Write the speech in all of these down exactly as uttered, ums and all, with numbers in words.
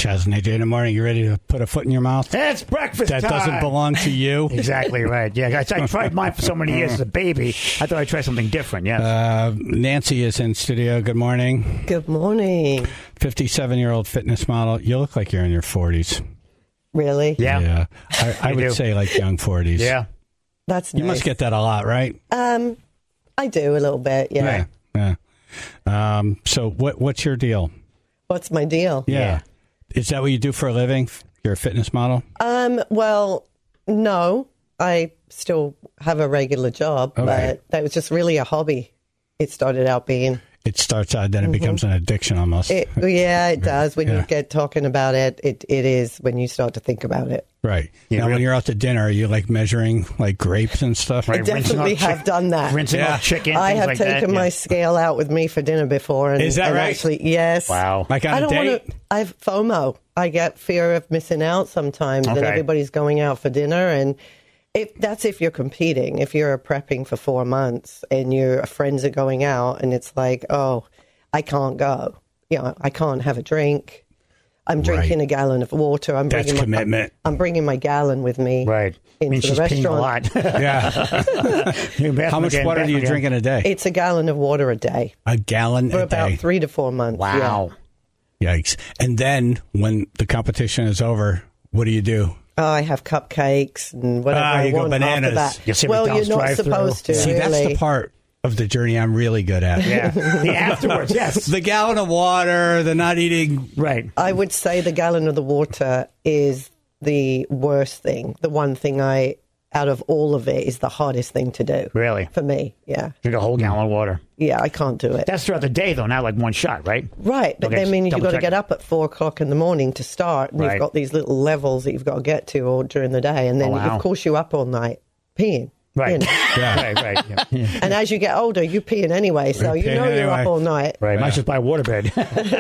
Chaz and A J in the morning. You ready to put a foot in your mouth? It's breakfast That time. doesn't belong to you. Exactly right. Yeah, I, I tried mine for so many years as a baby. I thought I'd try something different. Yeah. Uh, Nancy is in studio. Good morning. Good morning. fifty-seven-year-old fitness model. You look like you're in your forties. Really? Yeah. Yeah. I, I would do. say like young forties. Yeah. That's You nice. must get that a lot, right? Um, I do a little bit, yeah. Yeah. yeah. Um, so what? what's your deal? What's my deal? Yeah. Yeah. Is that what you do for a living? You're a fitness model? Um, well, no. I still have a regular job, Okay. but that was just really a hobby. It started out being. It starts out, then it becomes an addiction almost. It, yeah, it does. When Yeah. you get talking about it, it, it is when you start to think about it. Right. Yeah, now, when really- you're out to dinner, are you like measuring like grapes and stuff? I Right, rinsing definitely off have chick- done that. Rinsing Yeah. off chicken. I things have like taken that. my Yeah. scale out with me for dinner before. And, Is that and right? Actually, yes. Wow. Like on I a don't date? want to. I have FOMO. I get fear of missing out sometimes, and Okay. everybody's going out for dinner, and if that's if you're competing. If you're prepping for four months and your friends are going out, and it's like, oh, I can't go. You know, I can't have a drink. I'm drinking Right. a gallon of water. I'm That's bringing commitment. My, I'm bringing my gallon with me. Right. I Into mean, the she's peeing a restaurant. lot. Yeah. How much water do you drink in a day? It's a gallon of water a day A gallon for a about day. three to four months. yeah. Wow. Yikes. And then when the competition is over, what do you do? Oh, I have cupcakes and whatever Ah, I you go want bananas. after that. You see well, you're McDonald's not drive-thru. supposed to. See, really. that's the part of the journey I'm really good at. Yeah. The afterwards, yes. The gallon of water, the not eating. Right. I would say the gallon of the water is the worst thing. The one thing I, out of all of it, is the hardest thing to do. Really? For me, yeah. Drink a whole gallon of water. Yeah, I can't do it. That's throughout the day, though, not like one shot, right? Right, but Okay, that just means you've double got to check get it. up at four o'clock in the morning to start, and Right. you've got these little levels that you've got to get to all during the day, and then Oh, wow. of course you're up all night peeing. Right. you know. Yeah. Right, right. Yeah. Yeah. And as you get older, you're peeing anyway, so You're you peeing know you're anyway. up all night. Right. Might just buy a waterbed.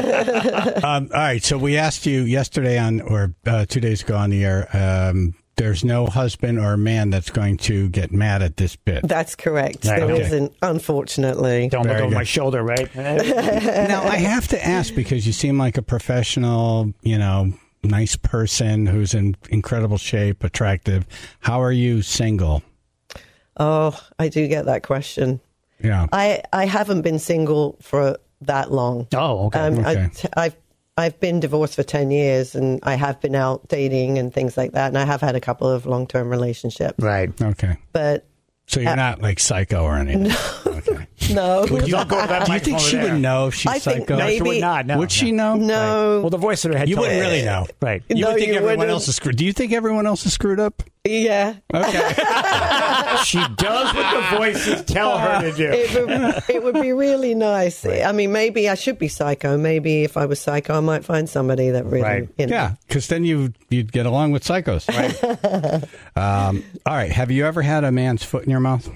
Um, all right. So we asked you yesterday on, or uh, two days ago on the air, um, there's no husband or man that's going to get mad at this bit. That's correct. Right, There okay. isn't, unfortunately. Don't look Very over good. my shoulder, right? Now, I have to ask because you seem like a professional, you know, nice person who's in incredible shape, attractive. How are you single? Oh, I do get that question. Yeah. I, I haven't been single for that long. Oh, okay. Um, Okay. I, t- I've I've been divorced for ten years, and I have been out dating and things like that, and I have had a couple of long term relationships. Right. Okay. But So you're not like psycho or anything. Okay. no, Don't go to that Do you think microphone she over would there. know if she's I think psycho? No, she would Maybe- not. No, would she no. know? no. Well, the voice in her head. You told wouldn't her. really know. Right. You No, would think you everyone wouldn't. else is screwed. Do you think everyone else is screwed up? Yeah, Okay. She does what the voices tell her to do. it would, it would be really nice. I mean, maybe I should be psycho. Maybe if I was psycho, I might find somebody that really, Right. you know. Yeah, because then you you'd get along with psychos. Right. um, all right. Have you ever had a man's foot in your mouth?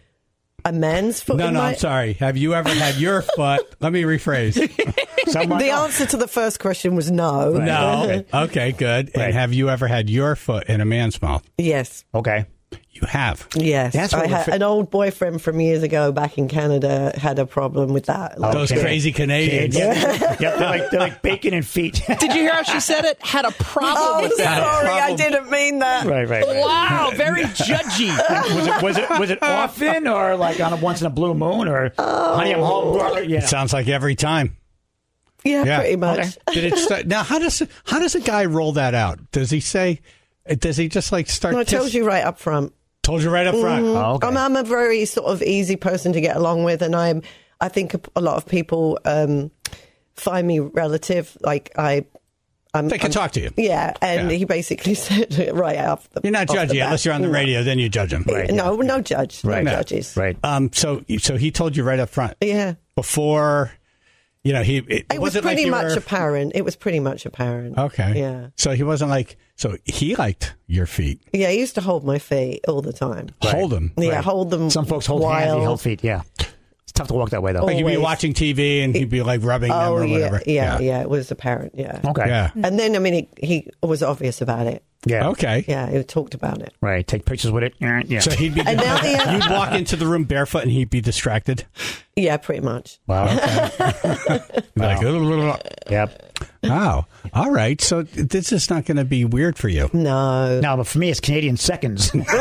A man's foot No, in no. my... I'm sorry. Have you ever had your foot? Let me rephrase. Someone, The answer to the first question was no. No. Okay. Good. Right. And have you ever had your foot in a man's mouth? Yes. Okay. You have. Yes, That's what I we're had fi- an old boyfriend from years ago back in Canada had a problem with that. Like, Those Okay. crazy Canadians. Yep, they're like they're like bacon and feet. Did you hear how she said it? Had a problem oh, with that. sorry, I problem. didn't mean that. right, right. right. Wow, very judgy. Was it was it was it often or like on a once in a blue moon or honey I'm home? Yeah. It sounds like every time. Yeah, Yeah. pretty much. Okay. Did it start? Now, how does how does a guy roll that out? Does he say? Does he just like start? No, it tells kiss- you right up front. Told you right up front. Oh, okay. I'm, I'm a very sort of easy person to get along with, and I'm. I think a, a lot of people um, find me relative. Like I, I'm. They can I'm- talk to you. Yeah, and Yeah. he basically said right off the. You're not off the judgy bat. unless you're on the No. radio. Then you judge him. Right. No, no judge. Right. No Yeah. judges. Right. Um. So so he told you right up front Yeah. before. You know he. It, It was wasn't pretty like you much were- apparent. It was pretty much apparent. Okay. Yeah. So he wasn't like. So he liked your feet. Yeah, he used to hold my feet all the time. Hold them. Yeah, Right. hold them. Some folks hold while, hands, he held feet. Yeah. It's tough to walk that way though. Like you'd be Always. watching T V and he'd be like rubbing them Oh or yeah, whatever. yeah, yeah, It was apparent. Yeah. Okay. Yeah. And then I mean, he, he was obvious about it. Yeah. Okay. Yeah, he talked about it. Right. Take pictures with it. Yeah. So he'd be. And now the uh, You'd walk into the room barefoot and he'd be distracted. yeah, pretty much. Wow. Like, Yep. wow. All right. So this is not going to be weird for you. No. No, but for me, it's Canadian seconds. I'm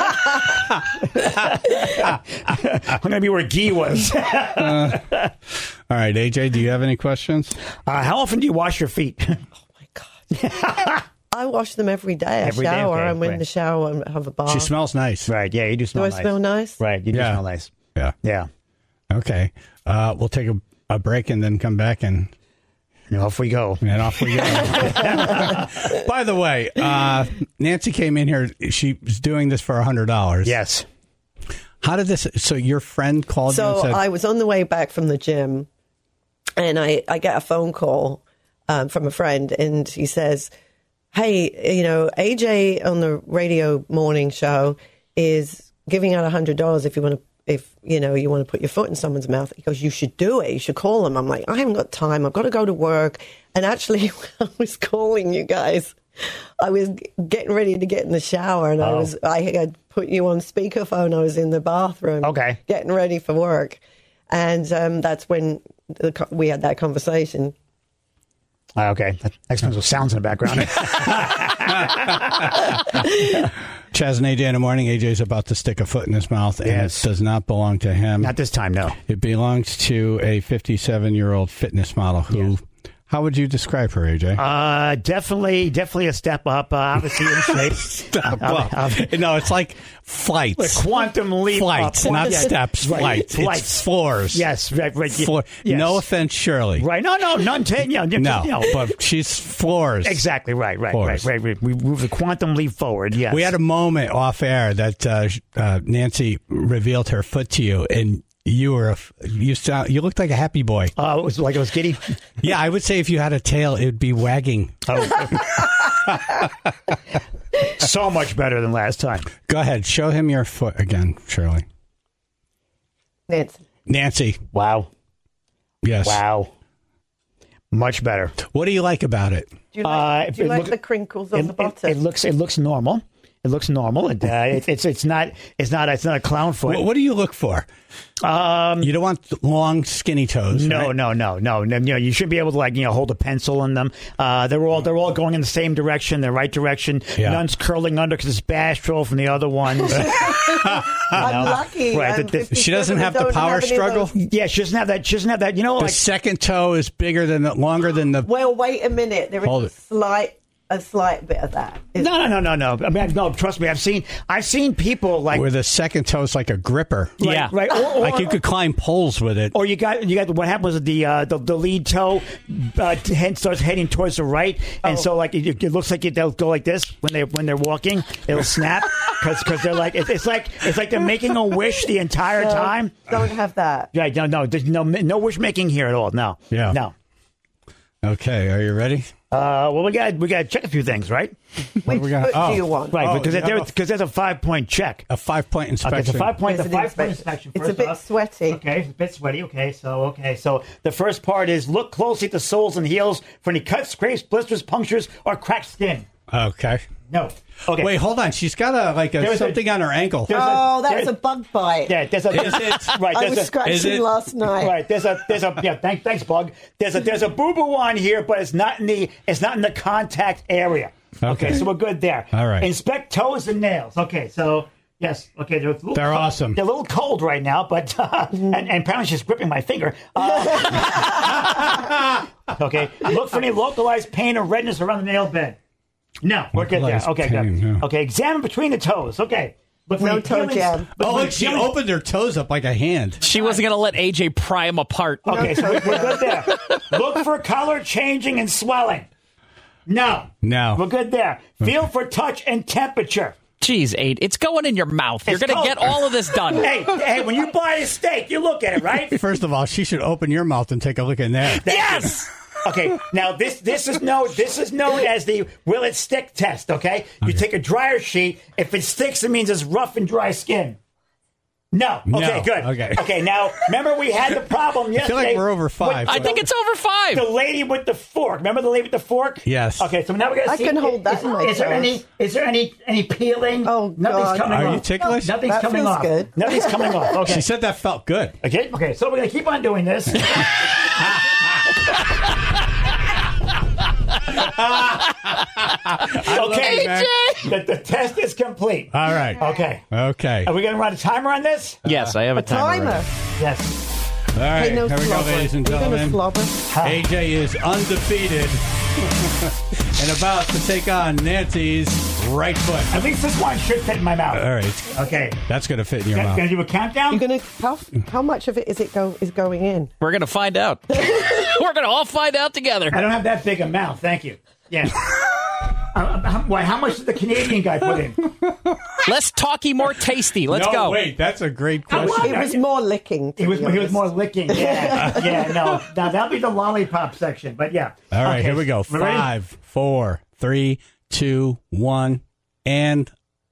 going to be where Guy was. uh, all right, A J, do you have any questions? Uh, how often do you wash your feet? Oh my God. I wash them every day. I Every day, shower. okay, I'm in right. the shower and have a bath. She smells nice. Right. Yeah, you do Do smell I nice. smell nice? Right. You do Yeah. smell nice. Yeah. Yeah. Okay. Uh, we'll take a, a break and then come back and, And off we go. and off we go. By the way, uh, Nancy came in here. She was doing this for one hundred dollars. Yes. How did this? So your friend called you and So said, I was on the way back from the gym, and I, I get a phone call um, from a friend, and he says, hey, you know, A J on the radio morning show is giving out one hundred dollars if you want to, if, you know, you want to put your foot in someone's mouth. He goes, you should do it. You should call him. I'm like, I haven't got time. I've got to go to work. And actually, when I was calling you guys, I was getting ready to get in the shower, and oh. I was, I had put you on speakerphone. I was in the bathroom, okay, getting ready for work. And um, that's when the, we had that conversation. Uh, okay. That explains what sounds in the background. Chaz and A J in the morning. A J's about to stick a foot in his mouth, and Yes. it does not belong to him. Not this time, no. It belongs to a fifty-seven-year-old fitness model who... Yes. How would you describe her, A J? Uh, definitely, definitely a step up. Uh, obviously in shape. Step Uh, up. uh, no, it's like flights. A quantum leap. Flights, up. not Yeah. steps. Right. Flights. Flights. It's floors. Yes, right, right. yeah. Floor. Yes. No offense, Shirley. Right. No, no, none. Ten, you know, you No, know. but she's floors. Exactly. Right. Right. Floors. Right. Right. Right. We moved the quantum leap forward. Yes. We had a moment off air that uh, uh, Nancy revealed her foot to you, and you were a, you sound you looked like a happy boy. Uh, it was like it was giddy. Yeah, I would say if you had a tail, it would be wagging. Oh. So much better than last time. Go ahead, show him your foot again, Shirley. Nancy. Nancy. Wow. Yes. Wow. Much better. What do you like about it? Do you like, Uh, do you it like look- the crinkles on It, the it, bottom? it looks. It looks normal. It looks normal. It, uh, it, it's it's not it's not it's not a clown foot. What, what do you look for? Um, You don't want long, skinny toes. no, right? no, no, no, no. You know, you should be able to like you know hold a pencil in them. Uh, they're all they're all going in the same direction, the right direction. Yeah. None's curling under because it's Bastrol from the other ones. I'm lucky. Right, I'm the- the- She doesn't fifty-seven, have the don't power have any of struggle. those- Yeah, she doesn't have that. She doesn't have that. You know, The like second toe is bigger than the longer than the. Well, wait a minute. There is Hold a it. slight, a slight bit of that. Is- no, no, no, no, no. I mean, no. Trust me, I've seen I've seen people like Where the second toe is like a gripper. right, Yeah. right, or, or, Like you could climb poles with it. Or you got you got what happens is the uh, the, the lead toe uh, head starts heading towards the right, and Oh. so like it, it looks like it, they'll go like this when they when they're walking. It'll snap because they're like it's, it's like it's like they're making a wish the entire No, time. Don't have that. Right? No, no, there's no no wish making here at all. No, Yeah. no. Okay, are you ready? Uh, well, we got we got to check a few things, right? Which we got? foot Oh. do you want? Right, Oh, because yeah. there's because there's a five point check. A five point inspection. Okay, it's a five point There's the an five point inspection. inspection. It's a first bit off. sweaty. Okay, it's a bit sweaty. Okay, so okay, so the first part is look closely at the soles and heels for any cuts, scrapes, blisters, punctures, or cracked skin. Okay. No. Okay. Wait, hold on. She's got a like a There's a- something on her ankle. There's Oh, a- that was there- a bug bite. Yeah, there's a Is it? right. I There's was a, Is scratching it- last night. right. There's a there's a yeah. Thanks thanks bug. There's a there's a boo boo on here, but it's not in the it's not in the contact area. Okay, Okay. so we're good there. All right. Inspect toes and nails. Okay, so. Yes. Okay. They're, a little They're cold. awesome. They're a little cold right now, but uh, and, and apparently she's gripping my finger. Uh, okay. Look for any localized pain or redness around the nail bed. No, we're good there. Localized Okay. pain, Good. yeah. Okay. Examine between the toes. Okay. Look for No any toe peelings- jam. look Oh, for look, she peelings- opened her toes up like a hand. She wasn't going to let A J pry them apart. Okay, so we're good there. Look for color changing and swelling. No. No. We're good there. Feel for touch and temperature. Jeez, Aid, it's going in your mouth. You're It's going to cold. get all of this done. Hey, hey, when you buy a steak, you look at it, right? First of all, she should open your mouth and take a look in there. Yes! Okay, now this this is known this is known as the will it stick test. Okay, you Okay. take a dryer sheet. If it sticks, it means it's rough and dry skin. No. Okay, No. good. Okay. Okay, now, remember we had the problem yesterday. I feel like we're over five. I think it's over five. The lady with the fork. Remember the lady with the fork? Yes. Okay, so now we're going to I see. can hold that is, in my is there toes. any Is there any any peeling? Oh, Nothing's God. coming Are off. you ticklish? Nothing's That coming feels off. good. Nothing's coming off. Okay. She said that felt good. Okay, okay, so we're going to keep on doing this. okay. man. The, the test is complete. All right. Okay. Okay. Are we going to run a timer on this? Yes, I have a, A timer. ready. Yes. All right. Hey, no Here we go, slobber. ladies and You're gonna gentlemen. slobber. A J is undefeated and about to take on Nancy's right foot. At least this one should fit in my mouth. All right. Okay. That's going to fit in your Going mouth. to do a countdown? You're gonna how how much of it is it go is going in? We're going to find out. We're going to all find out together. I don't have that big a mouth. Thank you. Yeah. uh, how, why, how much did the Canadian guy put in? Less talky, more tasty. Let's no, go. wait. That's a great How question. It was more licking. to He was be he was honest. more licking. Yeah. Yeah, no. Now, that'll be the lollipop section, but yeah. All right. Okay, Here we go. we ready? Five, four, three, two, one, and.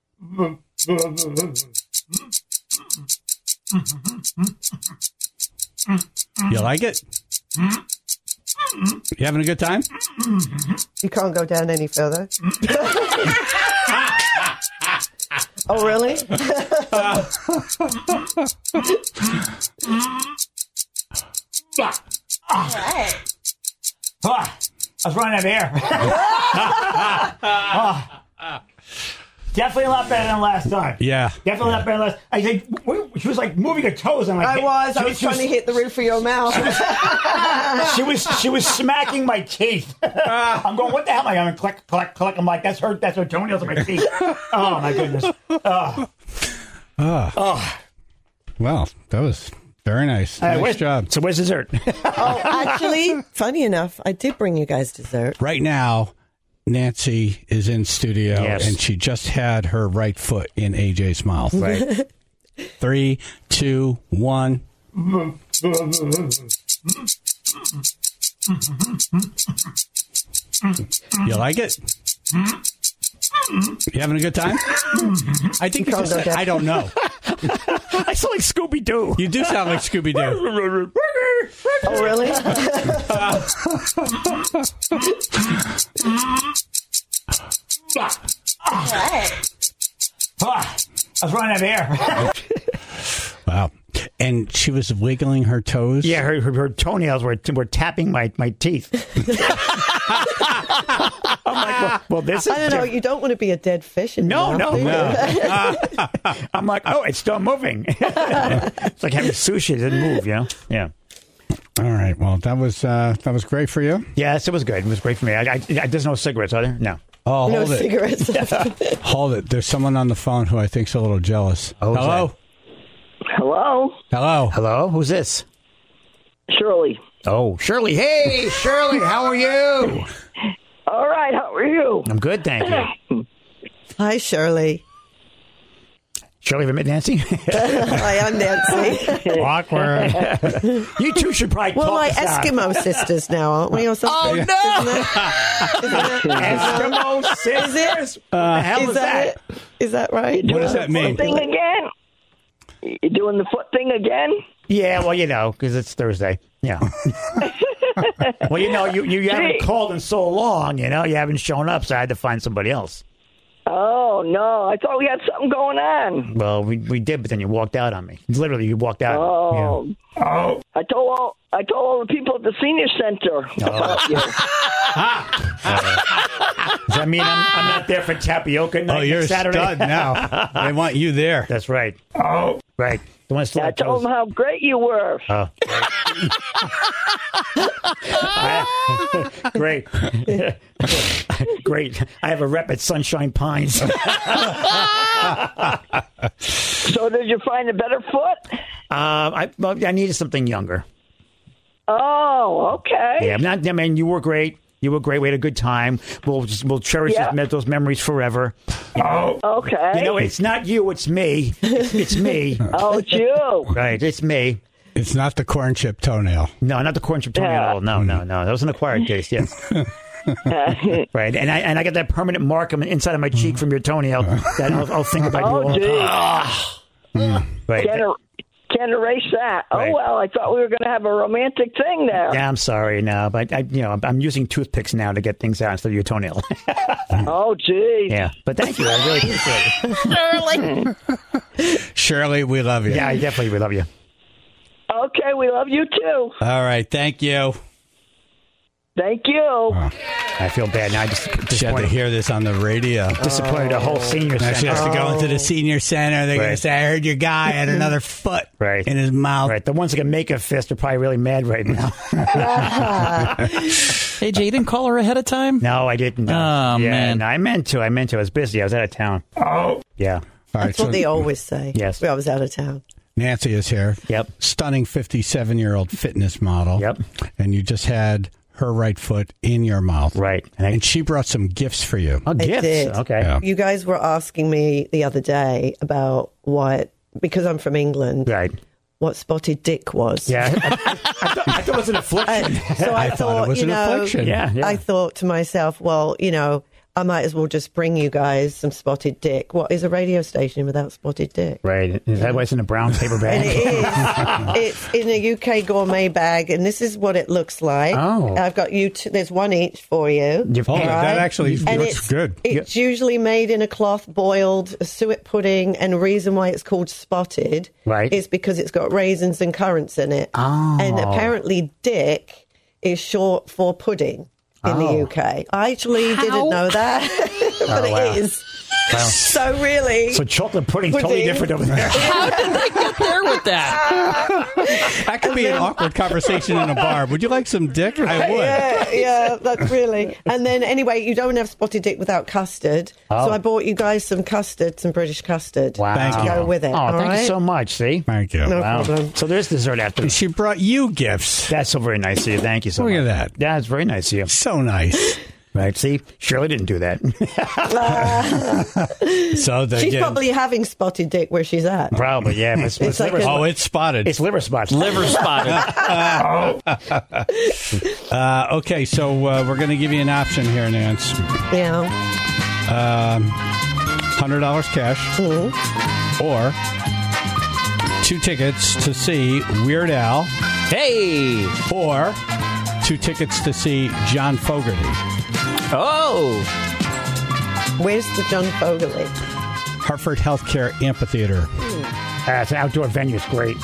You like it? You having a good time? You can't go down any further. Oh really? Ah, I was running out of air. Ah. Definitely a lot better than last time. Yeah. Definitely a lot better than last. I think we- she was like moving her toes. I'm like, I was. I she was she trying to hit the roof of your mouth. She was she was smacking my teeth. I'm going, what the hell am I going? Click, click, click. I'm like, that's her. That's her toenails on my teeth. Oh my goodness. Oh. Oh. Well, that was very nice. Uh, nice where's- job. So where's dessert? Oh, actually, funny enough, I did bring you guys dessert. Right now, Nancy is in studio, Yes. and she just had her right foot in A J's mouth. Right. Three, two, one. You like it? You having a good time? I think you Calm just, down. I don't know. I sound like Scooby Doo. You do sound like Scooby Doo. Oh, really? Ah, I was running out of air. Wow. And she was wiggling her toes. Yeah, her, her, her toenails were were tapping my, my teeth. I'm like, well, well, this is I don't know. diff- You don't want to be a dead fish in No, your mouth, no, do you? No. I'm like, oh, it's still moving. It's like having sushi; it didn't move, you know. Yeah. All right. Well, that was uh, that was great for you. Yes, it was good. It was great for me. I, I, I, there's no cigarettes, are there? No. Oh, No hold it. cigarettes. Hold it. There's someone on the phone who I think's a little jealous. Oh, who's Hello? Hello, Hello. Hello, who's this? Shirley. Oh, Shirley. Hey, Shirley, how are you? All right, how are you? I'm good, thank you. Hi, Shirley. Shirley, ever met Nancy? Hi, I'm Nancy. Awkward. You two should probably We're talk like this out. Eskimo sisters now, aren't we? Or something? Oh, no! Isn't it? Eskimo sisters? What the hell is, Is that it? Is that right? What does that mean? Thing again? You doing the foot thing again? Yeah, well, you know, because it's Thursday. Yeah. Well, you know, you, you haven't Hey. called in so long, you know, you haven't shown up, so I had to find somebody else. Oh no, I thought we had something going on. Well, we we did, but then you walked out on me. Literally, you walked out. Oh, Yeah. Oh. I told all I told all the people at the senior center about you. Does that mean I'm, I'm not there for tapioca night Oh, you're a next Saturday? stud now. They want you there. That's right. Oh. Right. The one I told them how great you were. Oh. Great. Great. I have a rep at Sunshine Pines. So did you find a better foot? Um, I, well, I needed something younger. Oh, okay. Yeah, I'm not, I mean, you were great. You were great. We had a good time. We'll just, we'll cherish Yeah. those, those memories forever. Okay. You know, it's not you. It's me. It's, it's me. Oh, it's you. Right. It's me. It's not the corn chip tonenail. No, not the corn chip toenail. Yeah. No, no, no. That was an acquired taste. Yes. Right. And I and I got that permanent mark on the inside of my cheek from your toenail that I'll, I'll think about you Oh, all the gee. time. Right. Can't, er- can't erase that. Right. Oh, well, I thought we were going to have a romantic thing there. Yeah, I'm sorry. No, but I, you know, I'm, I'm using toothpicks now to get things out instead of your toenail. Oh, gee. Yeah, but thank you. I really appreciate it. Shirley. Shirley, we love you. Yeah, I definitely would love you. Okay, we love you too. All right. Thank you. Thank you. I feel bad now. I just She had to disappointed, hear this on the radio. disappointed a whole senior Now she center. has to go into the senior center. They're going to Right. say, I heard your guy had another foot Right. in his mouth. Right, the ones that can make a fist are probably really mad right now. Hey, Jay, you didn't call her ahead of time? No, I didn't. No. Oh, yeah, man. no, I meant to. I meant to. I was busy. I was out of town. Oh. Yeah. All right. That's what So they always say. Yes. I was out of town. Nancy is here. Yep. Stunning fifty-seven-year-old fitness model. Yep. And you just had her right foot in your mouth. Right. And, I, And she brought some gifts for you. oh, gifts. did. Okay. Yeah. You guys were asking me the other day about what, because I'm from England, Right. what spotted dick was. Yeah. I, I, I, thought, I thought it was an affliction. So I, I thought it was you an know, affliction. Yeah, yeah. I thought to myself, well, you know, I might as well just bring you guys some spotted dick. What is a radio station without spotted dick? Right. Is that why it's in a brown paper And bag? it is. It's in a U K gourmet bag, and this is what it looks like. Oh. I've got you. T- there's one each for you. You've- Oh, Right. that actually And looks it's, good. It's usually made in a cloth boiled suet pudding, and the reason why it's called spotted Right. is because it's got raisins and currants in it. Oh. And apparently, dick is short for pudding in the Oh. U K. I actually didn't know that, but Oh, wow. it is. Wow. So really, So chocolate pudding's totally Pudding. different over there. How did they get there with that? That could be an awkward conversation in a bar. Would you like some dick? I would. yeah, yeah, that's really. And then anyway, you don't have spotted dick without custard. Oh. So I bought you guys some custard, some British custard. Wow. Thank to you. go with it. Oh, all thank right? you so much. See? Thank you. No Wow. problem. So there's dessert after. She brought you gifts. That's so very nice of you. Thank you so Look much. at that. Yeah, it's very nice of you. So nice. Right. See, Shirley didn't do that. So the, She's yeah. probably having spotted dick where she's at. Probably, yeah. It's, it's, It's like liver, a- Oh, it's spotted. it's liver spots. Liver spotted. Uh, okay, so uh, we're going to give you an option here, Nance. Yeah. Um, one hundred dollars cash or two tickets to see Weird Al Hey. or two tickets to see John Fogerty. Oh. Where's the John Fogerty? Hartford Healthcare Amphitheater. Uh, it's an outdoor venue. It's great.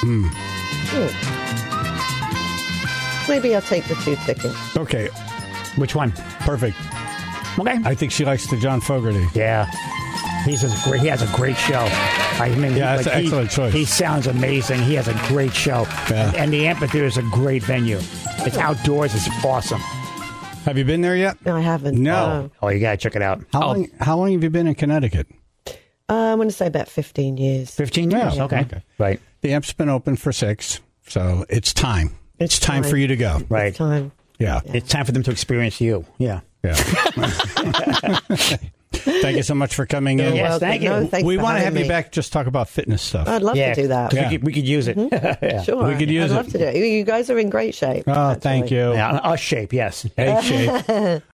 Maybe I'll take the two tickets. Okay, Which one? perfect. Okay. I think she likes the John Fogerty. Yeah. He's a great. He has a great show. I mean, Yeah, he- that's an he- excellent choice. He sounds amazing. He has a great show. Yeah. And, and the amphitheater is a great venue. It's outdoors. It's awesome. Have you been there yet? No, I haven't. No. Oh, you gotta check it out. How long? How long have you been in Connecticut? Uh, I'm going to say about fifteen years. Fifteen years. Yeah, okay. okay. Right. The Amp's been open for six, so it's time. It's, It's time, time. for you to go. Right. Time. Yeah. It's time for them to experience you. Yeah. Yeah. Thank you so much for coming in. Yes, Well, thank no, you. thanks we for want to having have you me. back. Just talk about fitness stuff. I'd love Yeah. to do that. 'cause Yeah. We, could, we could use it. yeah. Sure. We could use I'd love it. to do it. You guys are in great shape. Oh, actually. thank you. Yeah, us shape, yes. A shape.